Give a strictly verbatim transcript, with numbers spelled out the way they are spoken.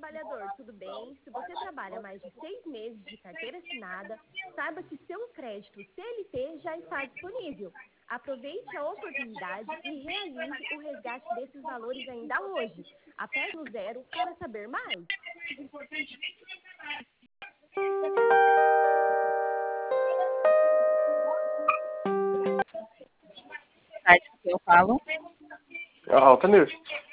trabalhador, tudo bem? Se você trabalha mais de seis meses de carteira assinada, saiba que seu crédito C L T já está disponível. Aproveite a oportunidade e realize o resgate desses valores ainda hoje. Aperte no zero para saber mais. Tarde que eu falo. Ah, Altamir.